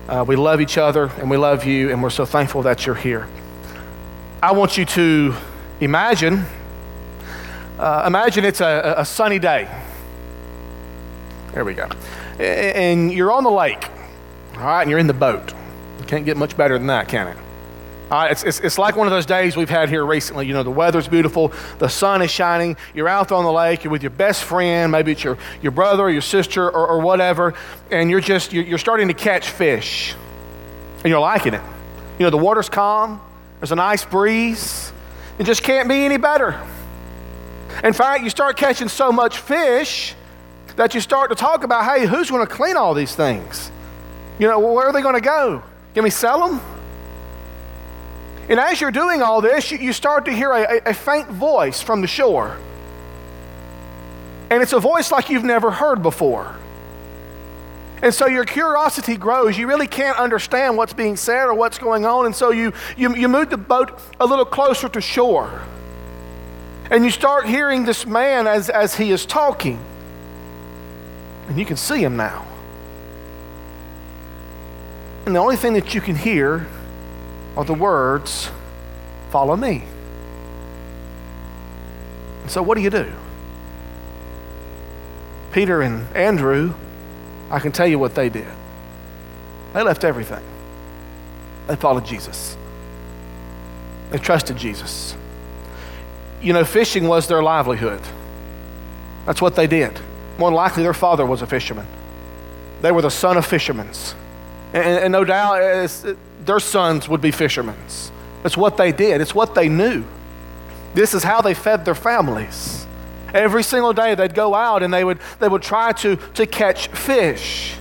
We love each other, and we love you, and we're so thankful that you're here. I want you to imagine it's a sunny day. There we go. And you're on the lake, all right, and you're in the boat. You can't get much better than that, can it? All right, it's like one of those days we've had here recently. You know, the weather's beautiful, the sun is shining, you're out there on the lake, you're with your best friend, maybe it's your brother or your sister or whatever, and you're starting to catch fish, and you're liking it. You know, the water's calm, there's a nice breeze, it just can't be any better. In fact, you start catching so much fish that you start to talk about, hey, who's going to clean all these things? You know, where are they going to go? Can we sell them? And as you're doing all this, you start to hear a faint voice from the shore. And it's a voice like you've never heard before. And so your curiosity grows. You really can't understand what's being said or what's going on. And so you move the boat a little closer to shore. And you start hearing this man as he is talking. And you can see him now. And the only thing that you can hear are the words, "Follow me." And so what do? Peter and Andrew, I can tell you what they did. They left everything. They followed Jesus. They trusted Jesus. You know, fishing was their livelihood. That's what they did. More than likely, their father was a fisherman. They were the son of fishermen. And no doubt, their sons would be fishermen. It's what they did. It's what they knew. This is how they fed their families. Every single day, they'd go out and they would try to catch fish.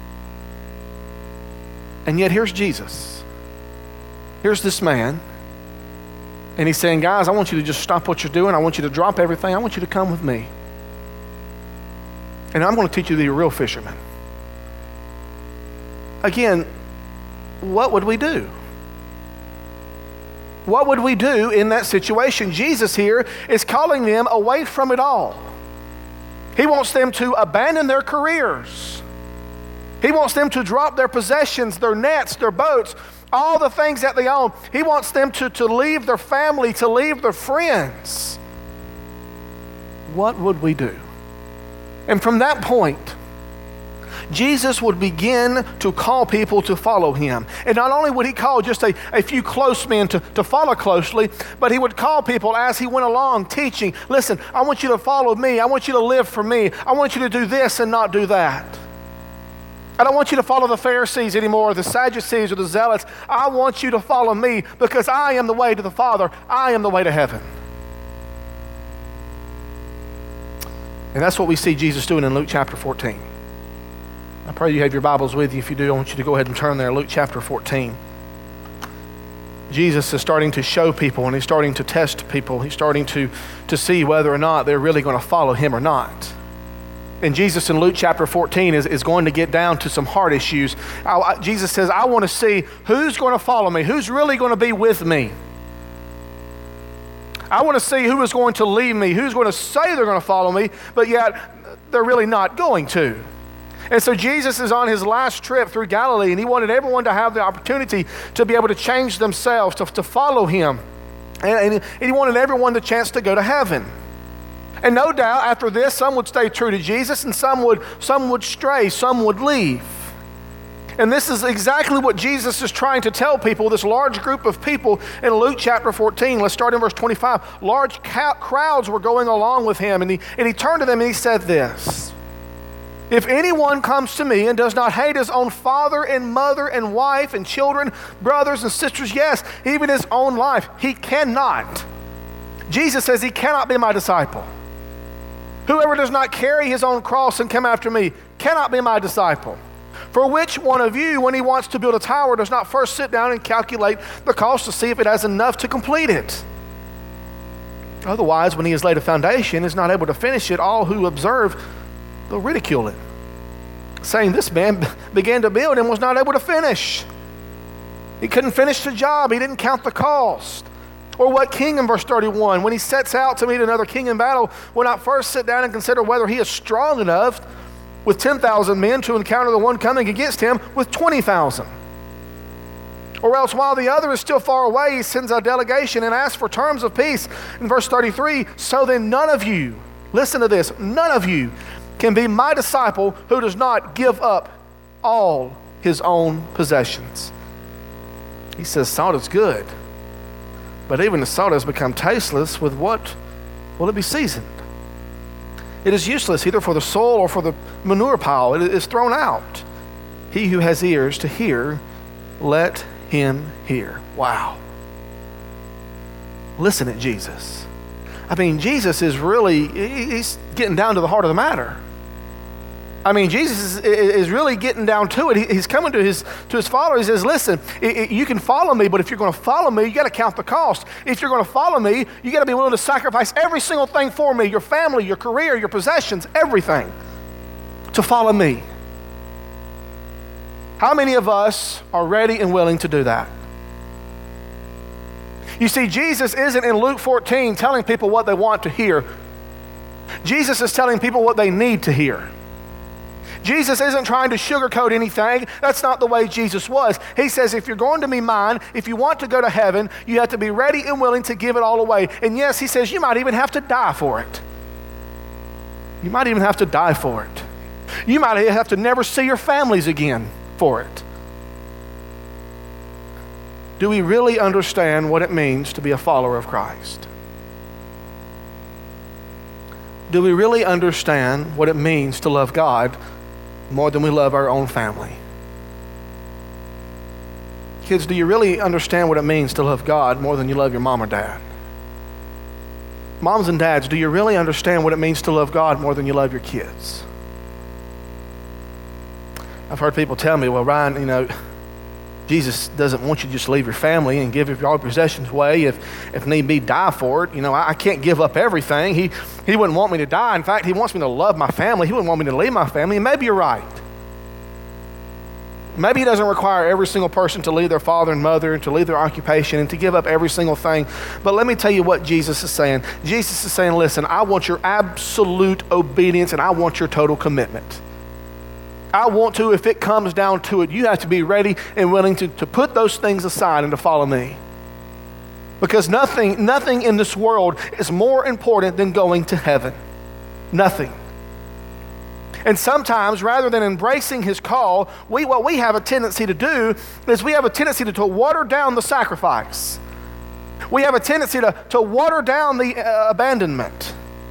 And yet, here's Jesus. Here's this man. And he's saying, guys, I want you to just stop what you're doing. I want you to drop everything. I want you to come with me. And I'm going to teach you to be a real fisherman. Again, what would we do? What would we do in that situation? Jesus here is calling them away from it all. He wants them to abandon their careers. He wants them to drop their possessions, their nets, their boats, all the things that they own. He wants them to leave their family, to leave their friends. What would we do? And from that point, Jesus would begin to call people to follow him. And not only would he call just a few close men to follow closely, but he would call people as he went along teaching, listen, I want you to follow me. I want you to live for me. I want you to do this and not do that. I don't want you to follow the Pharisees anymore, or the Sadducees or the Zealots. I want you to follow me because I am the way to the Father. I am the way to heaven. And that's what we see Jesus doing in Luke chapter 14. I pray you have your Bibles with you. If you do, I want you to go ahead and turn there, Luke chapter 14. Jesus is starting to show people, and he's starting to test people. He's starting to see whether or not they're really going to follow him or not. And Jesus in Luke chapter 14 is going to get down to some hard issues. Jesus says, I want to see who's going to follow me, who's really going to be with me. I want to see who is going to leave me, who's going to say they're going to follow me, but yet they're really not going to. And so Jesus is on his last trip through Galilee, and he wanted everyone to have the opportunity to be able to change themselves, to follow him. And he wanted everyone the chance to go to heaven. And no doubt after this, some would stay true to Jesus, and some would stray, some would leave. And this is exactly what Jesus is trying to tell people, this large group of people in Luke chapter 14. Let's start in verse 25. Large crowds were going along with him, and he turned to them and he said this, if anyone comes to me and does not hate his own father and mother and wife and children, brothers and sisters, yes, even his own life, he cannot. Jesus says he cannot be my disciple. Whoever does not carry his own cross and come after me cannot be my disciple. For which one of you, when he wants to build a tower, does not first sit down and calculate the cost to see if it has enough to complete it? Otherwise, when he has laid a foundation and is not able to finish it, all who observe, they'll ridicule it, saying, this man began to build and was not able to finish. He couldn't finish the job. He didn't count the cost. Or what king in verse 31, when he sets out to meet another king in battle, will not first sit down and consider whether he is strong enough with 10,000 men to encounter the one coming against him with 20,000. Or else while the other is still far away, he sends a delegation and asks for terms of peace. In verse 33, so then none of you, listen to this, none of you can be my disciple who does not give up all his own possessions. He says salt is good, but even the salt has become tasteless. With what will it be seasoned? It is useless either for the soil or for the manure pile. It is thrown out. He who has ears to hear, let him hear. Wow. Listen at Jesus. I mean, Jesus is really, he's getting down to the heart of the matter. I mean, Jesus is really getting down to it. He's coming to his followers. He says, listen, you can follow me, but if you're going to follow me, you got to count the cost. If you're going to follow me, you got to be willing to sacrifice every single thing for me, your family, your career, your possessions, everything, to follow me. How many of us are ready and willing to do that? You see, Jesus isn't in Luke 14 telling people what they want to hear. Jesus is telling people what they need to hear. Jesus isn't trying to sugarcoat anything. That's not the way Jesus was. He says, if you're going to be mine, if you want to go to heaven, you have to be ready and willing to give it all away. And yes, he says, you might even have to die for it. You might even have to die for it. You might have to never see your families again for it. Do we really understand what it means to be a follower of Christ? Do we really understand what it means to love God more than we love our own family? Kids, do you really understand what it means to love God more than you love your mom or dad? Moms and dads, do you really understand what it means to love God more than you love your kids? I've heard people tell me, well, Ryan, Jesus doesn't want you to just leave your family and give all your possessions away. If need be, die for it. I can't give up everything. He wouldn't want me to die. In fact, he wants me to love my family. He wouldn't want me to leave my family. And maybe you're right. Maybe he doesn't require every single person to leave their father and mother and to leave their occupation and to give up every single thing. But let me tell you what Jesus is saying. Jesus is saying, listen, I want your absolute obedience and I want your total commitment. I want to, if it comes down to it, you have to be ready and willing to put those things aside and to follow me. Because nothing in this world is more important than going to heaven. Nothing. And sometimes, rather than embracing his call, what we have a tendency to do is we have a tendency to water down the sacrifice. We have a tendency to water down the abandonment.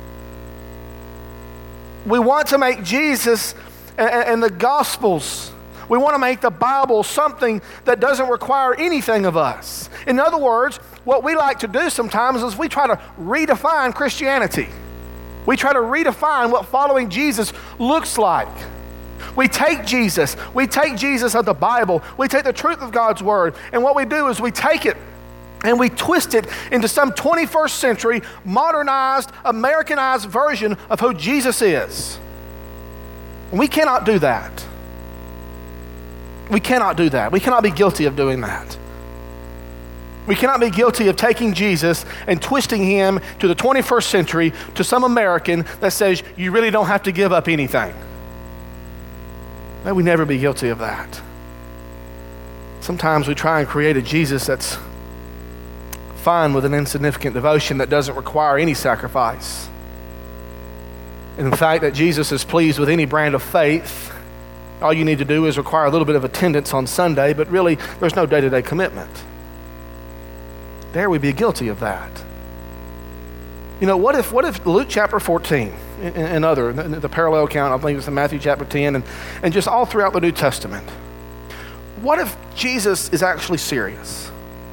We want to make Jesus and the Gospels, we want to make the Bible something that doesn't require anything of us. In other words, what we like to do sometimes is we try to redefine Christianity. We try to redefine what following Jesus looks like. We take Jesus of the Bible, we take the truth of God's Word, and what we do is we take it and we twist it into some 21st century, modernized, Americanized version of who Jesus is. We cannot do that. We cannot do that. We cannot be guilty of doing that. We cannot be guilty of taking Jesus and twisting him to the 21st century to some American that says you really don't have to give up anything. May we never be guilty of that. Sometimes we try and create a Jesus that's fine with an insignificant devotion that doesn't require any sacrifice. In fact, that Jesus is pleased with any brand of faith. All you need to do is require a little bit of attendance on Sunday, but really there's no day-to-day commitment. Dare we be guilty of that? What if Luke chapter 14 and the parallel account, I believe it's in Matthew chapter 10, and just all throughout the New Testament, what if Jesus is actually serious?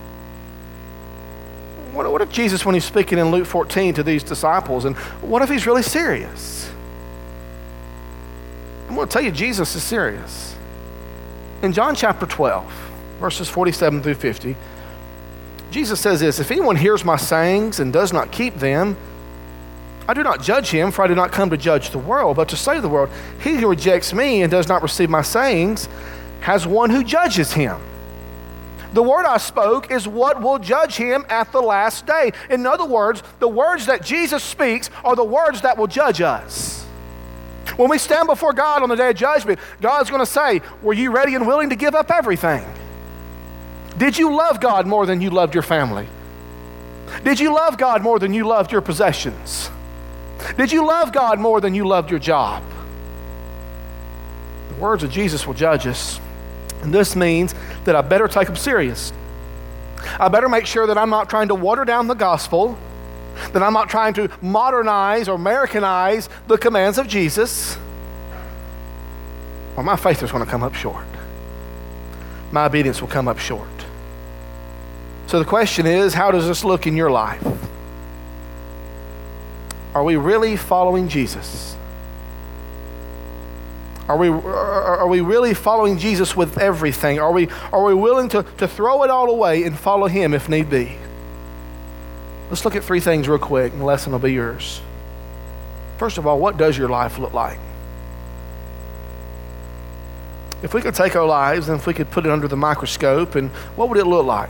What if Jesus, when he's speaking in Luke 14 to these disciples, and what if he's really serious? I'm going to tell you, Jesus is serious. In John chapter 12, verses 47 through 50, Jesus says this, if anyone hears my sayings and does not keep them, I do not judge him, for I do not come to judge the world, but to save the world. He who rejects me and does not receive my sayings has one who judges him. The word I spoke is what will judge him at the last day. In other words, the words that Jesus speaks are the words that will judge us. When we stand before God on the day of judgment, God's going to say, were you ready and willing to give up everything? Did you love God more than you loved your family? Did you love God more than you loved your possessions? Did you love God more than you loved your job? The words of Jesus will judge us. And this means that I better take them serious. I better make sure that I'm not trying to water down the gospel, that I'm not trying to modernize or Americanize the commands of Jesus, or my faith is going to come up short. My obedience will come up short. So the question is, how does this look in your life? Are we really following Jesus? Are we really following Jesus with everything? Are we willing to throw it all away and follow him if need be? Let's look at three things real quick, and the lesson will be yours. First of all, what does your life look like? If we could take our lives and if we could put it under the microscope, and what would it look like?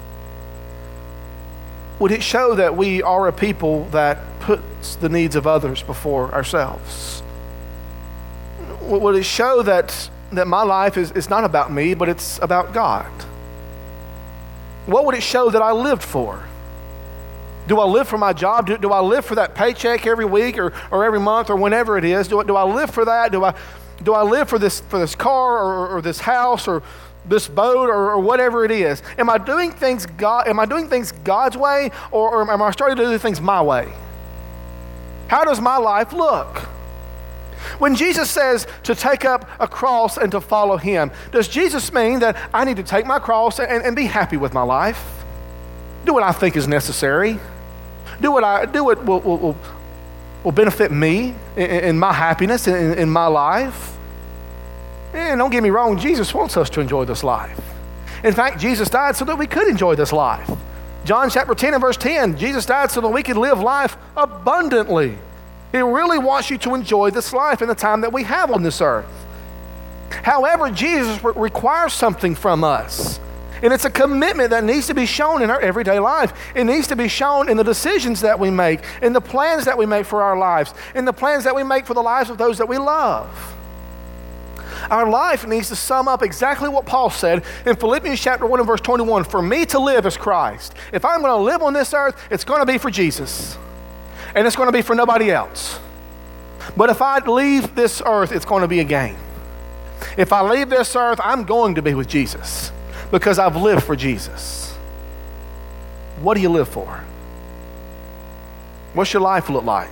Would it show that we are a people that puts the needs of others before ourselves? Would it show that my life is not about me, but it's about God? What would it show that I lived for? Do I live for my job? Do I live for that paycheck every week or every month or whenever it is? Do I live for that? Do I live for this car or this house or this boat or whatever it is? Am I doing things God's way, or am I starting to do things my way? How does my life look? When Jesus says to take up a cross and to follow him, does Jesus mean that I need to take my cross and be happy with my life? Do what I think is necessary. Do what will benefit me in my happiness, in my life. And don't get me wrong, Jesus wants us to enjoy this life. In fact, Jesus died so that we could enjoy this life. John chapter 10 and verse 10, Jesus died so that we could live life abundantly. He really wants you to enjoy this life and the time that we have on this earth. However, Jesus requires something from us. And it's a commitment that needs to be shown in our everyday life. It needs to be shown in the decisions that we make, in the plans that we make for our lives, in the plans that we make for the lives of those that we love. Our life needs to sum up exactly what Paul said in Philippians chapter 1 and verse 21. For me to live is Christ. If I'm going to live on this earth, it's going to be for Jesus. And it's going to be for nobody else. But if I leave this earth, it's going to be a gain. If I leave this earth, I'm going to be with Jesus because I've lived for Jesus. What do you live for? What's your life look like?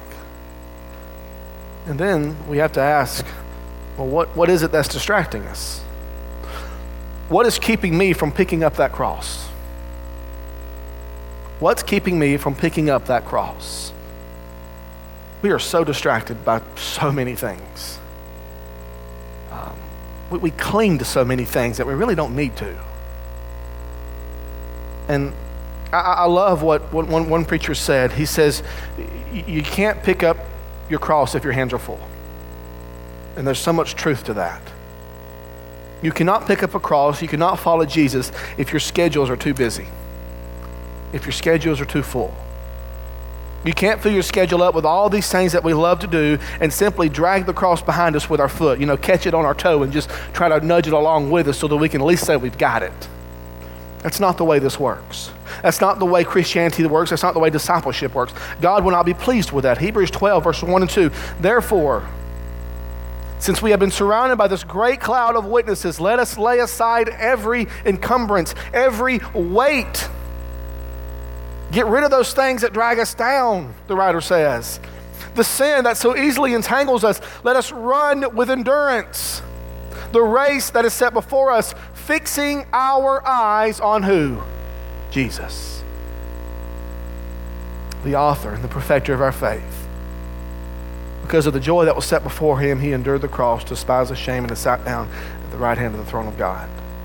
And then we have to ask, well, what is it that's distracting us? What is keeping me from picking up that cross? What's keeping me from picking up that cross? We are so distracted by so many things. We cling to so many things that we really don't need to. And I love what one preacher said. He says, you can't pick up your cross if your hands are full. And there's so much truth to that. You cannot pick up a cross, you cannot follow Jesus if your schedules are too busy, if your schedules are too full. You can't fill your schedule up with all these things that we love to do and simply drag the cross behind us with our foot, catch it on our toe and just try to nudge it along with us so that we can at least say we've got it. That's not the way this works. That's not the way Christianity works. That's not the way discipleship works. God will not be pleased with that. Hebrews 12, verses 1 and 2. Therefore, since we have been surrounded by this great cloud of witnesses, let us lay aside every encumbrance, every weight. Get rid of those things that drag us down, the writer says. The sin that so easily entangles us, let us run with endurance. The race that is set before us, fixing our eyes on who? Jesus, the author and the perfecter of our faith. Because of the joy that was set before him, he endured the cross, despised the shame, and sat down at the right hand of the throne of God.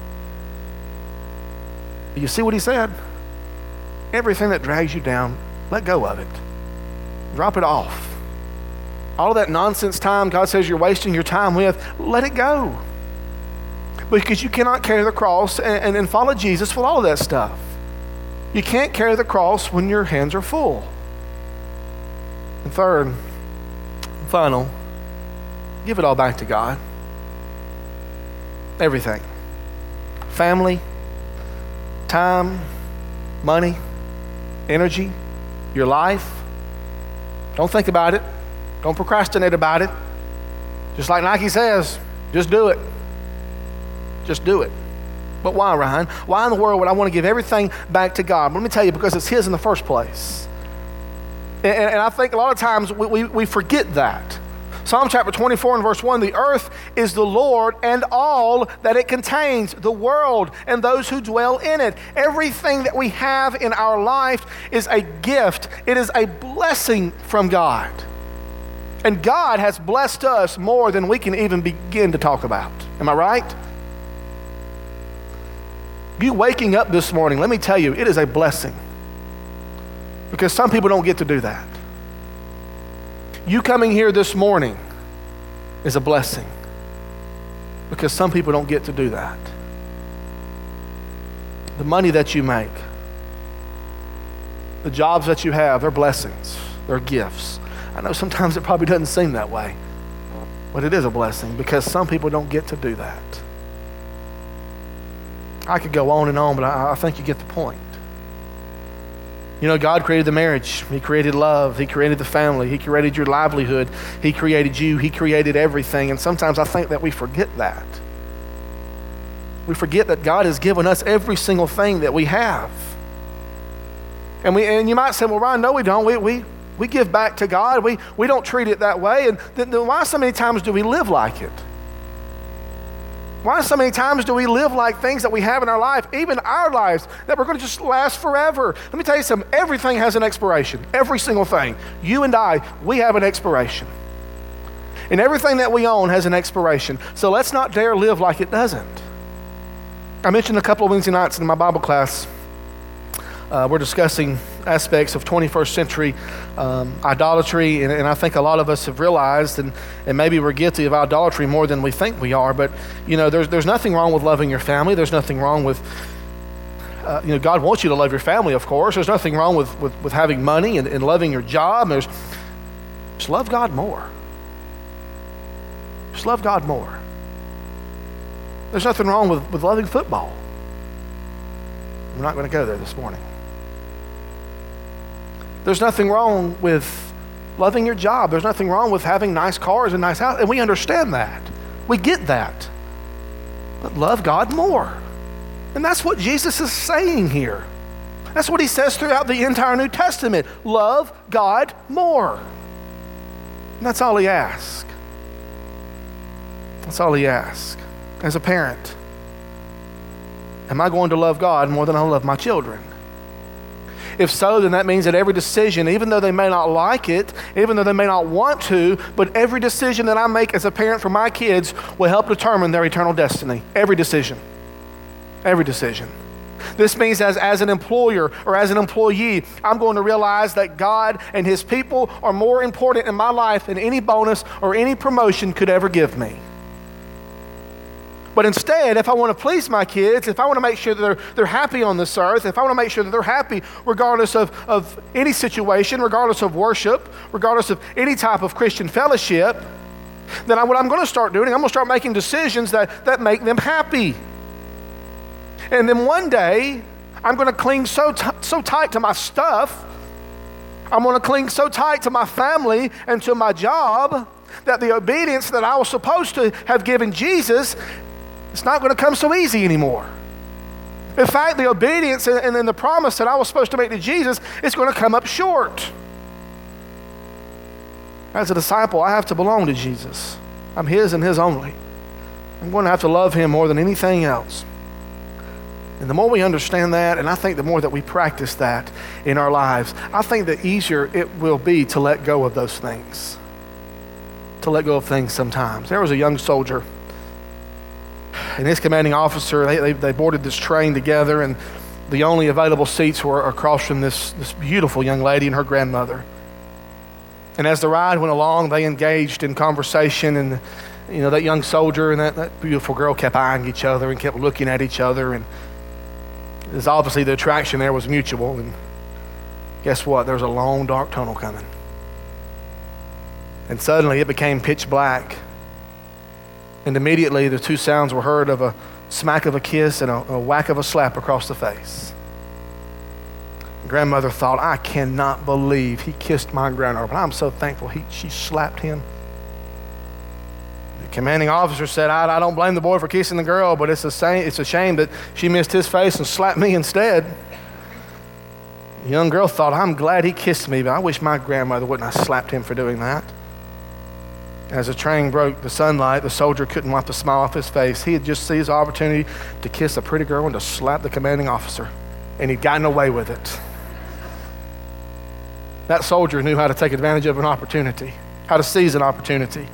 Do you see what he said? Everything that drags you down, let go of it. Drop it off. All of that nonsense time God says you're wasting your time with, let it go. Because you cannot carry the cross and follow Jesus with all of that stuff. You can't carry the cross when your hands are full. And third, final, Give it all back to God. Everything. Family, time, money, energy, your life. Don't think about it. Don't procrastinate about it. Just like Nike says, just do it. Just do it. But why, Ryan? Why in the world would I want to give everything back to God? Let me tell you, because it's His in the first place. And I think a lot of times we forget that. Psalm chapter 24 and verse 1, the earth is the Lord and all that it contains, the world and those who dwell in it. Everything that we have in our life is a gift. It is a blessing from God. And God has blessed us more than we can even begin to talk about. Am I right? You waking up this morning, let me tell you, it is a blessing. Because some people don't get to do that. You coming here this morning is a blessing. Because some people don't get to do that. The money that you make, the jobs that you have, they're blessings. They're gifts. I know sometimes it probably doesn't seem that way, but it is a blessing because some people don't get to do that. I could go on and on, but I think you get the point. You know, God created the marriage. He created love. He created the family. He created your livelihood. He created you. He created everything. And sometimes I think that we forget that. We forget that God has given us every single thing that we have. And you might say, well, Ryan, no, we don't. We give back to God. We don't treat it that way. And then why so many times do we live like it? Why so many times do we live like things that we have in our life, even our lives, that we're going to just last forever? Let me tell you something. Everything has an expiration. Every single thing. You and I, we have an expiration. And everything that we own has an expiration. So let's not dare live like it doesn't. I mentioned a couple of Wednesday nights in my Bible class, we're discussing aspects of 21st century idolatry, and I think a lot of us have realized, and maybe we're guilty of idolatry more than we think we are, but you know, there's nothing wrong with loving your family. There's nothing wrong with, God wants you to love your family, of course. There's nothing wrong with having money and loving your job. Just love God more. Just love God more. There's nothing wrong with loving football. We're not going to go there this morning. There's nothing wrong with loving your job. There's nothing wrong with having nice cars and nice houses. And we understand that. We get that. But love God more. And that's what Jesus is saying here. That's what he says throughout the entire New Testament. Love God more. And that's all he asks. That's all he asks. As a parent, am I going to love God more than I love my children? If so, then that means that every decision, even though they may not like it, even though they may not want to, but every decision that I make as a parent for my kids will help determine their eternal destiny. Every decision. Every decision. This means as an employer or as an employee, I'm going to realize that God and his people are more important in my life than any bonus or any promotion could ever give me. But instead, if I want to please my kids, if I want to make sure that they're happy on this earth, if I want to make sure that they're happy regardless of any situation, regardless of worship, regardless of any type of Christian fellowship, then what I'm going to start doing, I'm going to start making decisions that make them happy. And then one day, I'm going to cling so tight to my stuff, I'm going to cling so tight to my family and to my job that the obedience that I was supposed to have given Jesus, it's not going to come so easy anymore. In fact, the obedience and then the promise that I was supposed to make to Jesus is going to come up short. As a disciple, I have to belong to Jesus. I'm his and his only. I'm going to have to love him more than anything else. And the more we understand that, and I think the more that we practice that in our lives, I think the easier it will be to let go of those things. To let go of things sometimes. There was a young soldier, and his commanding officer, they boarded this train together, and the only available seats were across from this beautiful young lady and her grandmother. And as the ride went along, they engaged in conversation, and you know, that young soldier and that beautiful girl kept eyeing each other and kept looking at each other, and there's obviously the attraction there was mutual. And guess what? There was a long, dark tunnel coming. And suddenly it became pitch black. And immediately the two sounds were heard of a smack of a kiss and a whack of a slap across the face. Grandmother thought, I cannot believe he kissed my granddaughter, but I'm so thankful she slapped him. The commanding officer said, I don't blame the boy for kissing the girl, but it's a shame that she missed his face and slapped me instead. The young girl thought, I'm glad he kissed me, but I wish my grandmother wouldn't have slapped him for doing that. As the train broke the sunlight, the soldier couldn't wipe the smile off his face. He had just seized the opportunity to kiss a pretty girl and to slap the commanding officer, and he'd gotten away with it. That soldier knew how to take advantage of an opportunity, how to seize an opportunity.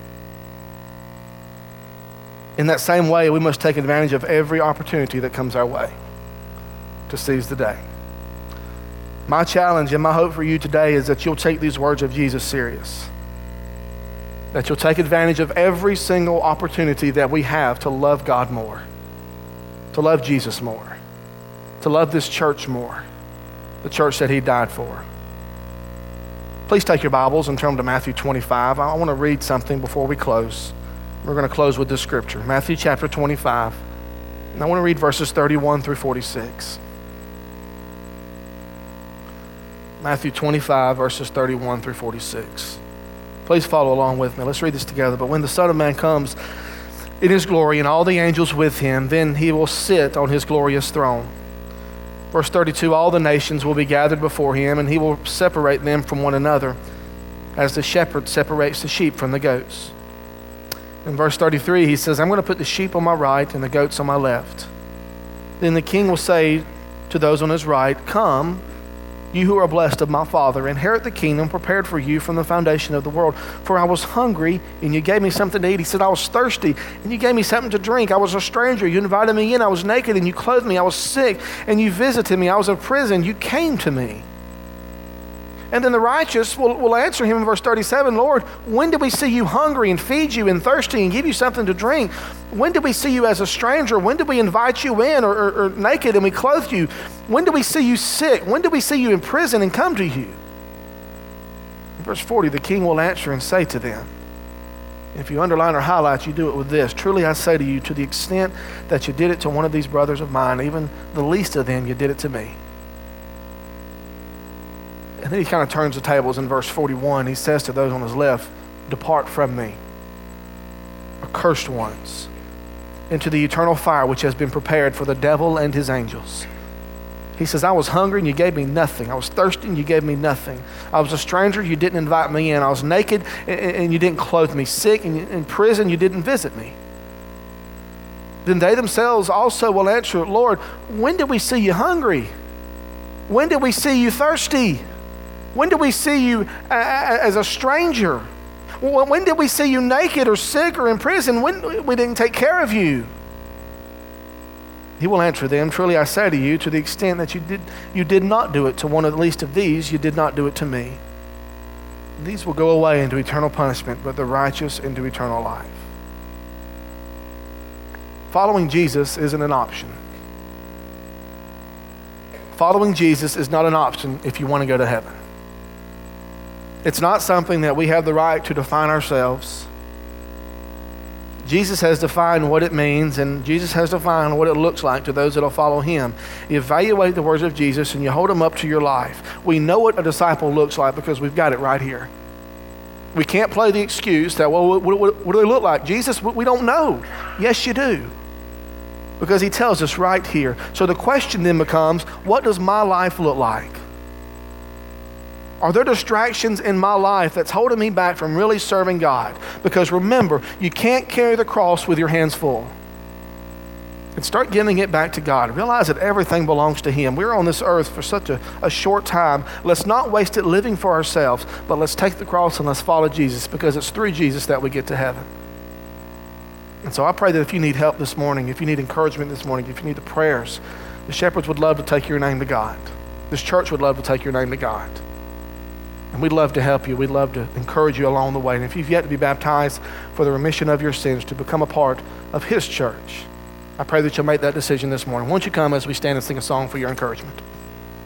In that same way, we must take advantage of every opportunity that comes our way to seize the day. My challenge and my hope for you today is that you'll take these words of Jesus serious. That you'll take advantage of every single opportunity that we have to love God more, to love Jesus more, to love this church more, the church that he died for. Please take your Bibles and turn to Matthew 25. I want to read something before we close. We're going to close with this scripture, Matthew chapter 25. And I want to read verses 31 through 46. Matthew 25, verses 31 through 46. Please follow along with me. Let's read this together. But when the Son of Man comes in his glory and all the angels with him, then he will sit on his glorious throne. Verse 32, all the nations will be gathered before him, and he will separate them from one another, as the shepherd separates the sheep from the goats. In verse 33, he says, I'm going to put the sheep on my right and the goats on my left. Then the king will say to those on his right, come, you who are blessed of my Father, inherit the kingdom prepared for you from the foundation of the world. For I was hungry, and you gave me something to eat. He said, I was thirsty, and you gave me something to drink. I was a stranger, you invited me in. I was naked, and you clothed me. I was sick, and you visited me. I was in prison, you came to me. And then the righteous will answer him in verse 37, Lord, when did we see you hungry and feed you and thirsty and give you something to drink? When did we see you as a stranger? When did we invite you in or naked and we clothed you? When did we see you sick? When did we see you in prison and come to you? In verse 40, the king will answer and say to them, if you underline or highlight, you do it with this. Truly I say to you, to the extent that you did it to one of these brothers of mine, even the least of them, you did it to me. And then he kind of turns the tables in verse 41. He says to those on his left, depart from me, accursed ones, into the eternal fire which has been prepared for the devil and his angels. He says, I was hungry and you gave me nothing. I was thirsty and you gave me nothing. I was a stranger, you didn't invite me in. I was naked and you didn't clothe me. Sick and in prison, you didn't visit me. Then they themselves also will answer, Lord, when did we see you hungry? When did we see you thirsty? When did we see you as a stranger? When did we see you naked or sick or in prison? When we didn't take care of you? He will answer them, truly I say to you, to the extent that you did not do it to one of the least of these, you did not do it to me. These will go away into eternal punishment, but the righteous into eternal life. Following Jesus isn't an option. Following Jesus is not an option if you want to go to heaven. It's not something that we have the right to define ourselves. Jesus has defined what it means, and Jesus has defined what it looks like to those that will follow him. You evaluate the words of Jesus and you hold them up to your life. We know what a disciple looks like because we've got it right here. We can't play the excuse that, well, what do they look like? Jesus, we don't know. Yes, you do. Because he tells us right here. So the question then becomes, what does my life look like? Are there distractions in my life that's holding me back from really serving God? Because remember, you can't carry the cross with your hands full. And start giving it back to God. Realize that everything belongs to him. We're on this earth for such a short time. Let's not waste it living for ourselves, but let's take the cross and let's follow Jesus, because it's through Jesus that we get to heaven. And so I pray that if you need help this morning, if you need encouragement this morning, if you need the prayers, the shepherds would love to take your name to God. This church would love to take your name to God. And we'd love to help you. We'd love to encourage you along the way. And if you've yet to be baptized for the remission of your sins, to become a part of his church, I pray that you'll make that decision this morning. Won't you come as we stand and sing a song for your encouragement?